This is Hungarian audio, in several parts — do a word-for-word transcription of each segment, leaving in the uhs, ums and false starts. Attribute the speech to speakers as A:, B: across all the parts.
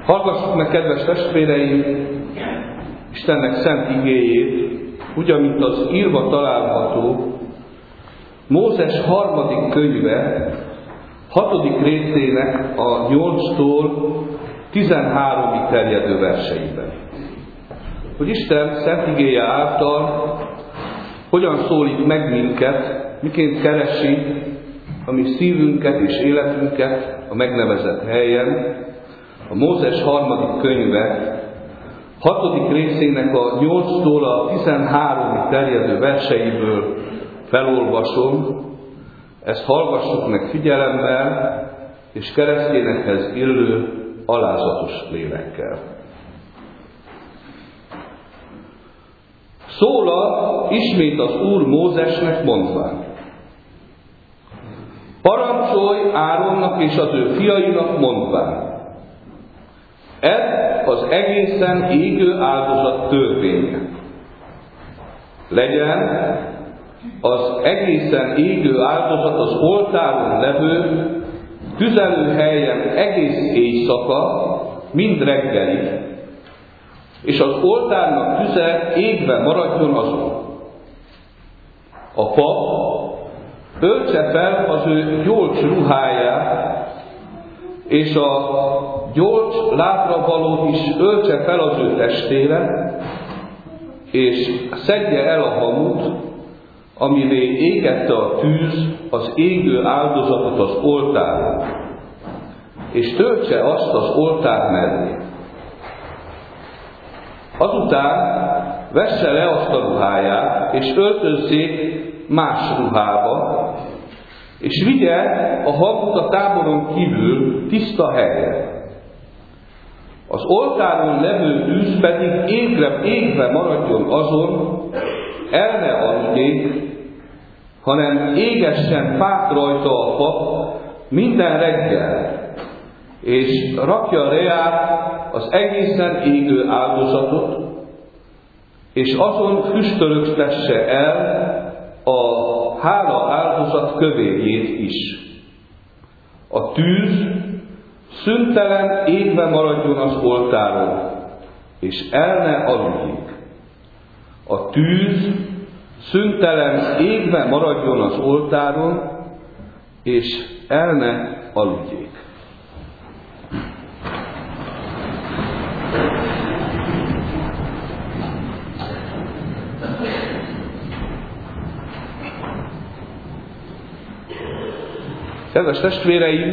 A: Hallgassuk meg, kedves testvéreim, Istennek szent igéjét, úgy, amint az írva található Mózes harmadik könyve, hatodik részének a nyolctól tizenháromig terjedő verseiben. Hogy Isten szent igéje által hogyan szólít meg minket, miként keresi a mi szívünket és életünket a megnevezett helyen. A Mózes harmadik könyve hatodik részének a nyolctól a tizenháromig terjedő verseiből felolvasom. Ezt hallgassuk meg figyelemmel és keresztényekhez illő alázatos lélekkel. Szólal ismét az Úr Mózesnek mondván: parancsolj Áronnak és az ő fiainak mondván: ez az egészen égő áldozat törvénye. Legyen az egészen égő áldozat az oltáron levő tüzelőhelyen egész éjszaka, mind reggelig, és az oltárnak tüze égve maradjon azon. A pap öltse fel az ő gyolcs ruháját, és a gyolcs látravalót is öltse fel az ő testére, és szedje el a hamut, amilé égette a tűz az égő áldozatot az oltáron, és töltse azt az oltár mellé. Azután vesse le azt a ruháját, és öltözzék más ruhába, és vigye a hamut a táboron kívül tiszta helyre. Az oltáron levő tűz pedig égre, égve maradjon azon, el ne aludjék, hanem égessen fát rajta a pap minden reggel, és rakja reát az egészen égő áldozatot, és azon füstölögtesse el a hála áldozat kövérjét is. A tűz szüntelen égve maradjon az oltáron, és el ne aludjék. A tűz szüntelen égve maradjon az oltáron, és el ne aludjék. Kedves testvéreim,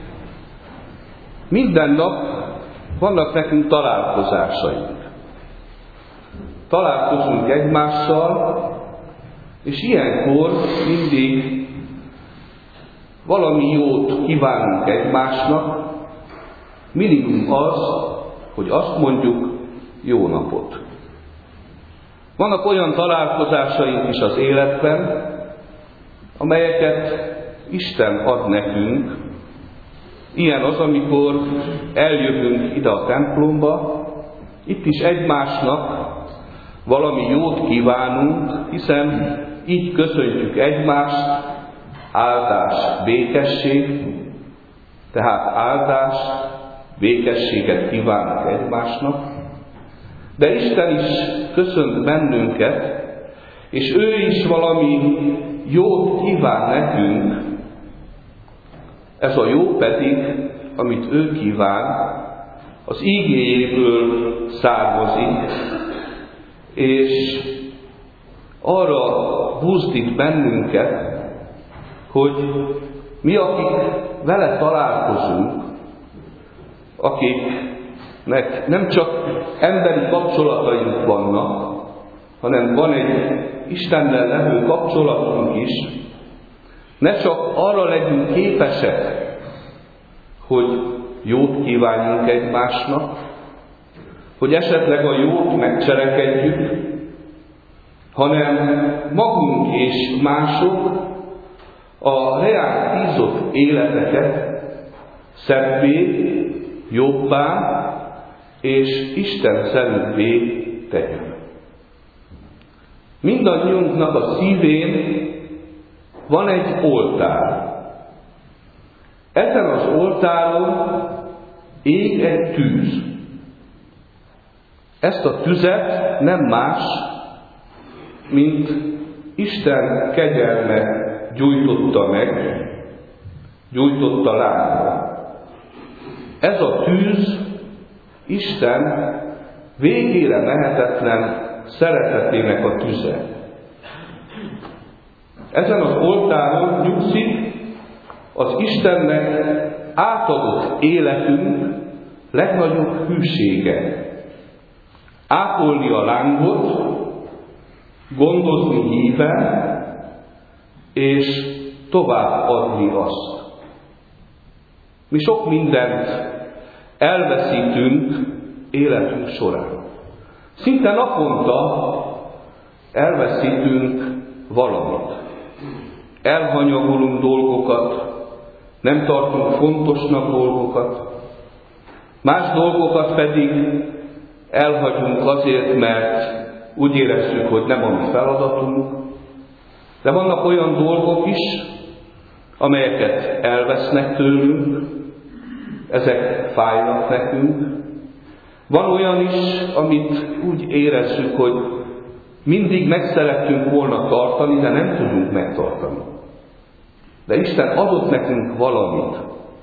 A: minden nap vannak nekünk találkozásaink. Találkozunk egymással, és ilyenkor mindig valami jót kívánunk egymásnak, minimum az, hogy azt mondjuk, jó napot. Vannak olyan találkozásaink is az életben, amelyeket Isten ad nekünk. Ilyen az, amikor eljövünk ide a templomba, itt is egymásnak valami jót kívánunk, hiszen így köszöntjük egymást, áldás, békesség, tehát áldás, békességet kívánunk egymásnak, de Isten is köszönt bennünket, és ő is valami jót kíván nekünk. Ez a jó pedig, amit ő kíván, az ígéjéből származik, és arra buzdít bennünket, hogy mi, akik vele találkozunk, akiknek nem csak emberi kapcsolataink vannak, hanem van egy Istennel levő kapcsolatunk is, ne csak arra legyünk képesek, hogy jót kívánjunk egymásnak, hogy esetleg a jót megcselekedjük, hanem magunk és mások a reál hízott életeket szebbé, jobbá és Isten szerűbbé tegyük. Mindannyiunknak a szívén van egy oltár. Ezen az oltáron ég egy tűz. Ezt a tüzet nem más, mint Isten kegyelme gyújtotta meg, gyújtotta lángra. Ez a tűz Isten végére mehetetlen szeretetének a tüze. Ezen az oltáron nyugszik az Istennek átadott életünk legnagyobb hűsége. Ápolni a lángot, gondozni híven, és továbbadni azt. Mi sok mindent elveszítünk életünk során. Szinte naponta elveszítünk valamit. Elhanyagolunk dolgokat, nem tartunk fontosnak dolgokat, más dolgokat pedig elhagyunk azért, mert úgy érezzük, hogy nem a mi feladatunk, de vannak olyan dolgok is, amelyeket elvesznek tőlünk, ezek fájnak nekünk. Van olyan is, amit úgy érezzük, hogy mindig meg szerettünk volna tartani, de nem tudunk megtartani. De Isten adott nekünk valamit.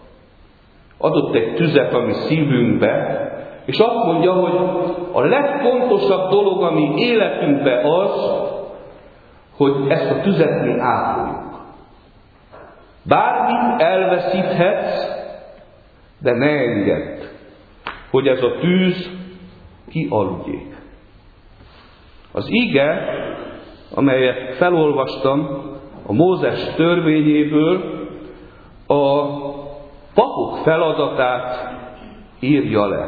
A: Adott egy tüzet a mi szívünkbe, és azt mondja, hogy a legfontosabb dolog a mi életünkben az, hogy ezt a tüzet mi ápoljuk. Bármit elveszíthetsz, de ne engedd, hogy ez a tűz kialudjék. Az ige, amelyet felolvastam a Mózes törvényéből, a papok feladatát írja le.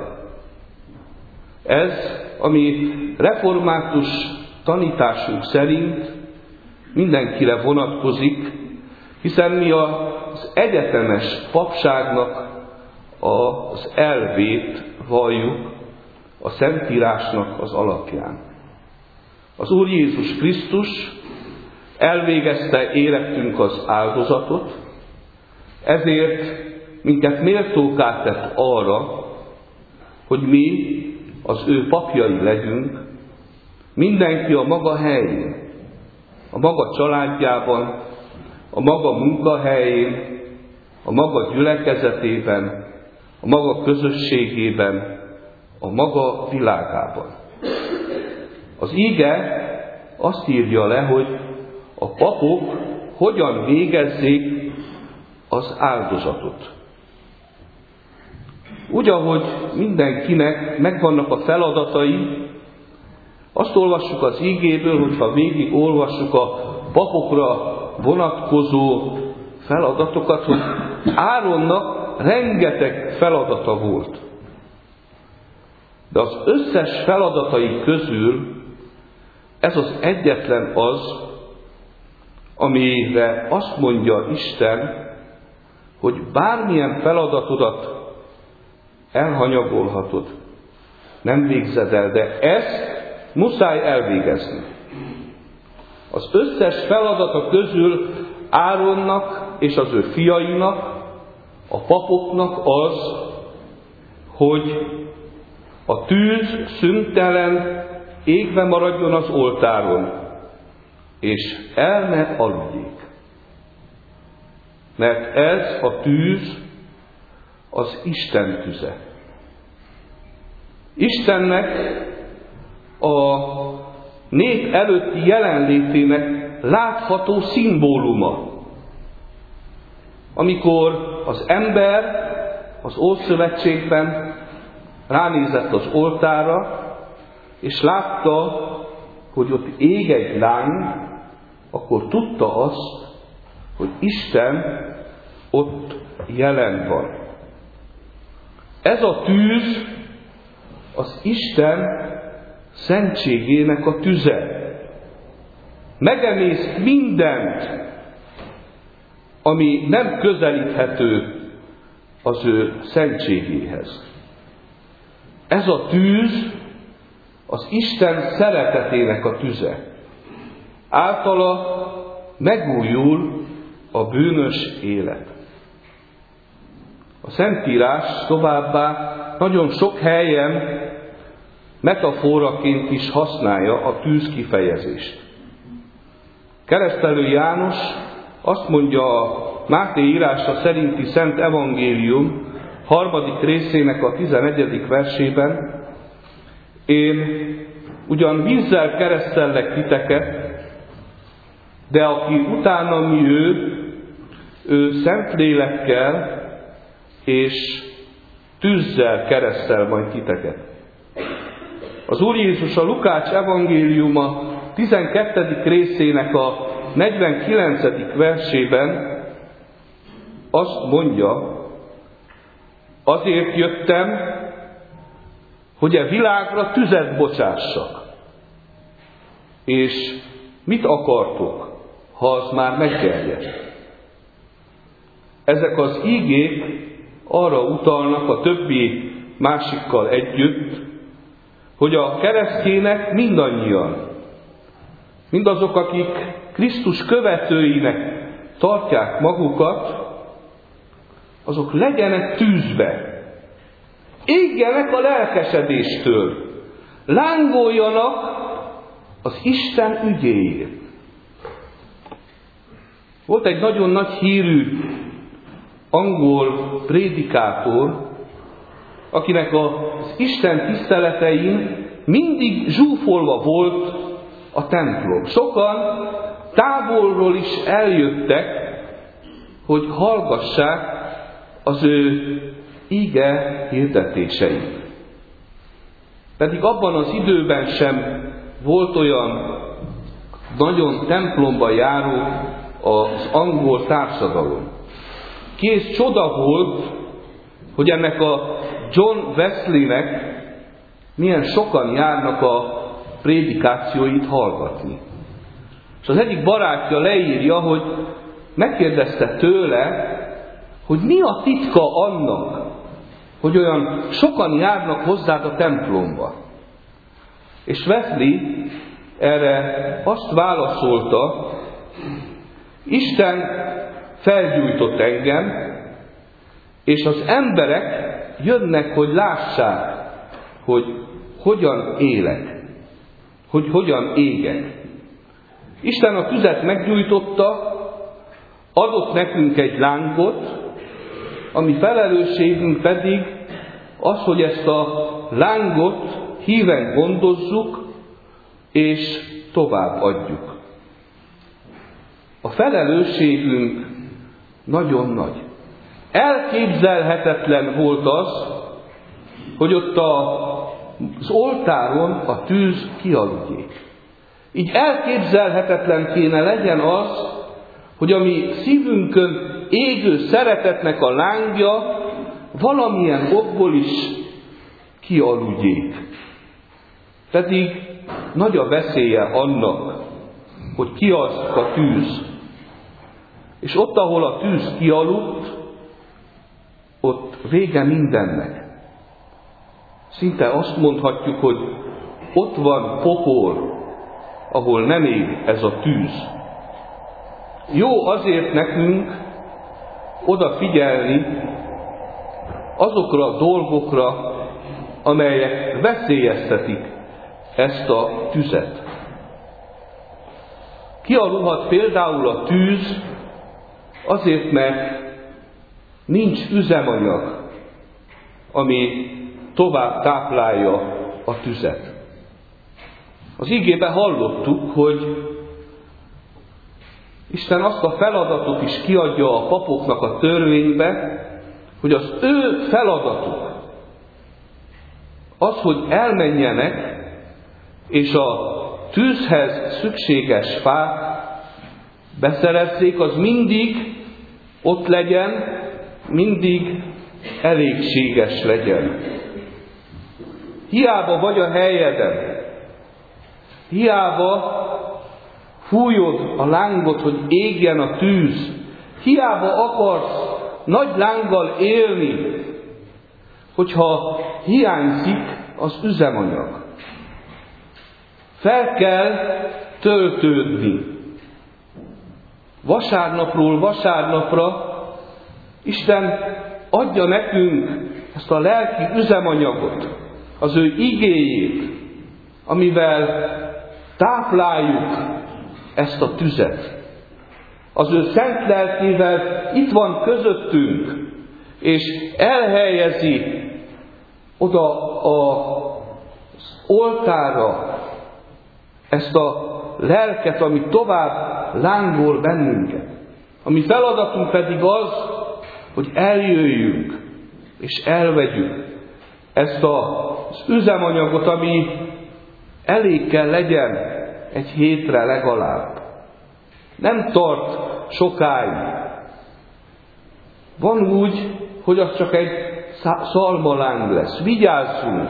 A: Ez, ami református tanításunk szerint mindenkire vonatkozik, hiszen mi az egyetemes papságnak az elvét valljuk a Szentírásnak az alapján. Az Úr Jézus Krisztus elvégezte érettünk az áldozatot, ezért minket méltóká tett arra, hogy mi az ő papjai legyünk, mindenki a maga helyén, a maga családjában, a maga munkahelyén, a maga gyülekezetében, a maga közösségében, a maga világában. Az ige azt írja le, hogy a papok hogyan végezzék az áldozatot. Úgy, ahogy mindenkinek megvannak a feladatai, azt olvassuk az igéből, hogyha végig olvassuk a papokra vonatkozó feladatokat, hogy Áronnak rengeteg feladata volt. De az összes feladatai közül ez az egyetlen az, amire azt mondja Isten, hogy bármilyen feladatodat elhanyagolhatod, nem végzed el, de ezt muszáj elvégezni. Az összes feladata közül Áronnak és az ő fiainak, a papoknak az, hogy a tűz szüntelen égve maradjon az oltáron, és el ne aludjék. Mert ez a tűz az Isten tüze. Istennek a nép előtti jelenlétének látható szimbóluma. Amikor az ember az Ószövetségben ránézett az oltárra, és látta, hogy ott ég egy lány, akkor tudta azt, hogy Isten ott jelen van. Ez a tűz az Isten szentségének a tüze. Megemész mindent, ami nem közelíthető az ő szentségéhez. Ez a tűz az Isten szeretetének a tüze. Általa megújul a bűnös élet. A Szentírás továbbá nagyon sok helyen metaforaként is használja a tűz kifejezést. Keresztelő János azt mondja a Máté írása szerinti Szent Evangélium harmadik részének a tizenegyedik versében: én ugyan vízzel keresztellek titeket, de aki utánam jő, ő Szentlélekkel és tűzzel keresztel majd titeket. Az Úr Jézus a Lukács evangéliuma tizenkettedik részének a negyvenkilencedik versében azt mondja: azért jöttem, hogy a világra tüzet bocsássak. És mit akartok, ha az már meggerjedt? Ezek az ígék arra utalnak a többi másikkal együtt, hogy a keresztjének mindannyian, mindazok, akik Krisztus követőinek tartják magukat, azok legyenek tűzbe, égjenek a lelkesedéstől, lángoljanak az Isten ügyéért. Volt egy nagyon nagy hírű angol prédikátor, akinek az Isten tiszteletein mindig zsúfolva volt a templom. Sokan távolról is eljöttek, hogy hallgassák az ő ige hirdetéseit. Pedig abban az időben sem volt olyan nagyon templomba járó az angol társadalom. Kész csoda volt, hogy ennek a John Wesleynek milyen sokan járnak a prédikációit hallgatni. És az egyik barátja leírja, hogy megkérdezte tőle, hogy mi a titka annak, hogy olyan sokan járnak hozzád a templomba. És Wesley erre azt válaszolta: Isten felgyújtott engem, és az emberek jönnek, hogy lássák, hogy hogyan élek, hogy hogyan égek. Isten a tüzet meggyújtotta, adott nekünk egy lángot, ami felelősségünk pedig az, hogy ezt a lángot híven gondozzuk, és tovább adjuk. A felelősségünk nagyon nagy. Elképzelhetetlen volt az, hogy ott az oltáron a tűz kialudjék. Így elképzelhetetlen kéne legyen az, hogy a mi szívünkön égő szeretetnek a lángja valamilyen okból is kialudjék. Pedig nagy a veszélye annak, hogy kialszik a tűz. És ott, ahol a tűz kialudt, ott vége mindennek. Szinte azt mondhatjuk, hogy ott van pokol, ahol nem ég ez a tűz. Jó azért nekünk odafigyelni azokra a dolgokra, amelyek veszélyeztetik ezt a tüzet. Kialudhat például a tűz azért, mert nincs üzemanyag, ami tovább táplálja a tüzet. Az igében hallottuk, hogy Isten azt a feladatot is kiadja a papoknak a törvénybe, hogy az ő feladatuk az, hogy elmenjenek, és a tűzhez szükséges fát beszerezzék, az mindig ott legyen, mindig elégséges legyen. Hiába vagy a helyeden, hiába fújod a lángot, hogy égjen a tűz, hiába akarsz nagy lánggal élni, hogyha hiányzik az üzemanyag. Fel kell töltődni. Vasárnapról vasárnapra Isten adja nekünk ezt a lelki üzemanyagot, az ő igéjét, amivel tápláljuk ezt a tüzet. Az ő szent lelkével itt van közöttünk, és elhelyezi oda az oltárra ezt a lelket, ami tovább lángol bennünket. A mi feladatunk pedig az, hogy eljöjjünk és elvegyük ezt az üzemanyagot, ami elég kell legyen egy hétre legalább. Nem tart sokáig. Van úgy, hogy az csak egy szalmaláng lesz. Vigyázzunk,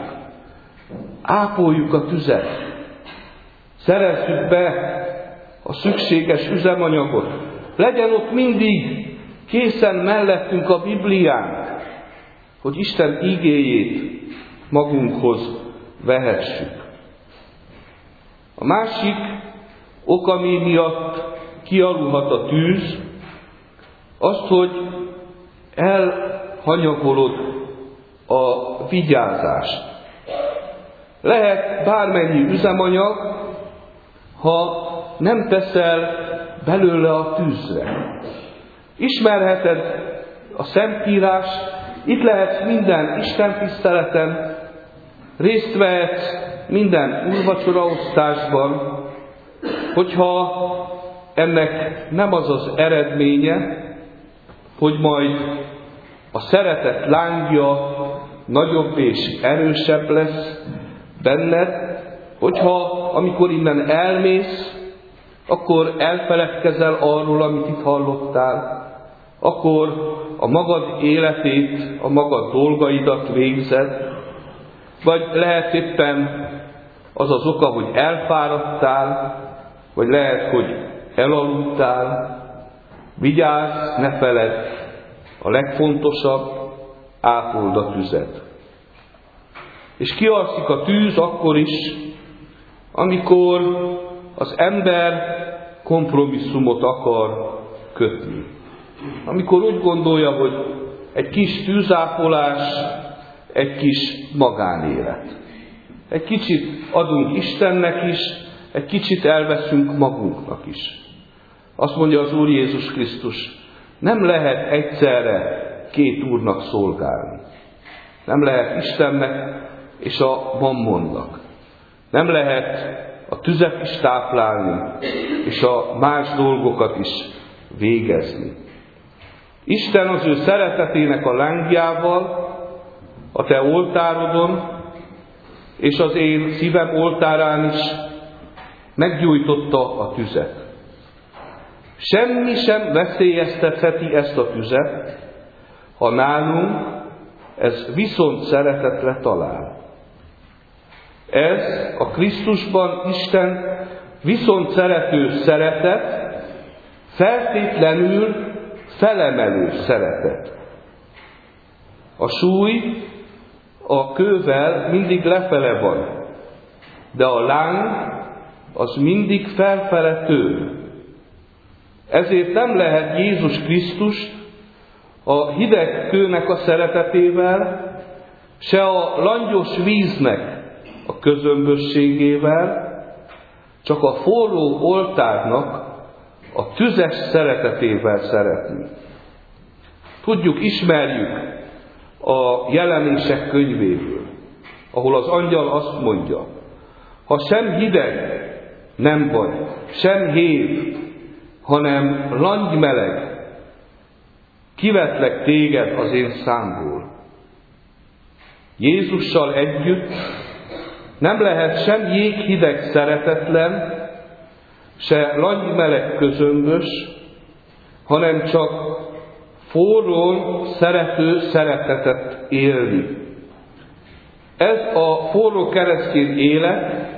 A: ápoljuk a tüzet, szerezzük be a szükséges üzemanyagot. Legyen ott mindig készen mellettünk a Bibliánk, hogy Isten igéjét magunkhoz vehessük. A másik ok, ami miatt kialulhat a tűz, azt, hogy elhanyagolod a vigyázást. Lehet bármennyi üzemanyag, ha nem teszel belőle a tűzre. Ismerheted a Szentírást, itt lehetsz minden istentiszteleten, részt vehetsz minden úrvacsoraosztásban, hogyha ennek nem az az eredménye, hogy majd a szeretet lángja nagyobb és erősebb lesz benned, hogyha amikor innen elmész, akkor elfeledkezel arról, amit itt hallottál, akkor a magad életét, a magad dolgaidat végzed, vagy lehet éppen az az oka, hogy elfáradtál, vagy lehet, hogy elaludtál. Vigyázz, ne feledd, a legfontosabb, ápold a tüzet. És kialszik a tűz akkor is, amikor az ember kompromisszumot akar kötni. Amikor úgy gondolja, hogy egy kis tűzápolás, egy kis magánélet. Egy kicsit adunk Istennek is, egy kicsit elveszünk magunknak is. Azt mondja az Úr Jézus Krisztus, nem lehet egyszerre két úrnak szolgálni. Nem lehet Istennek és a mammonnak. Nem lehet a tüzet is táplálni, és a más dolgokat is végezni. Isten az ő szeretetének a lángjával a te oltárodon, és az én szívem oltárán is meggyújtotta a tüzet. Semmi sem veszélyeztetheti ezt a tüzet, ha nálunk ez viszont szeretetre talál. Ez a Krisztusban Isten viszont szerető szeretet, feltétlenül felemelő szeretet. A súly a kővel mindig lefele van, de a láng az mindig felfele tör. Ezért nem lehet Jézus Krisztust a hideg kőnek a szeretetével, se a langyos víznek a közömbösségével, csak a forró oltárnak a tüzes szeretetével szeretni. Tudjuk, ismerjük a Jelenések könyvéből, ahol az angyal azt mondja, ha sem hideg nem vagy, sem hév, hanem langymeleg, kivetlek téged az én számból. Jézussal együtt nem lehet sem jéghideg szeretetlen, se langymeleg közömbös, hanem csak forrón szerető szeretetet élni. Ez a forró keresztény élet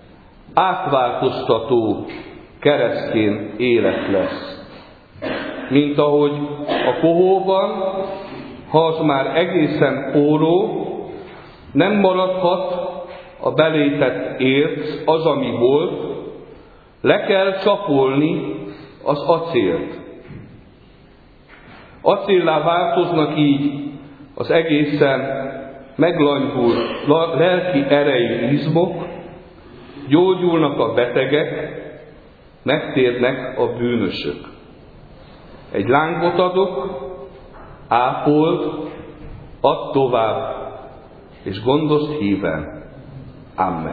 A: átváltoztató keresztény élet lesz. Mint ahogy a pohóban, ha az már egészen forró, nem maradhat a belépett érc, az, ami volt, le kell csapolni az acélt. Acéllá változnak így az egészen meglanyhul lelki erejű izmok, gyógyulnak a betegek, megtérnek a bűnösök. Egy lángot adok, ápold, add tovább, és gondozt híven. Amen.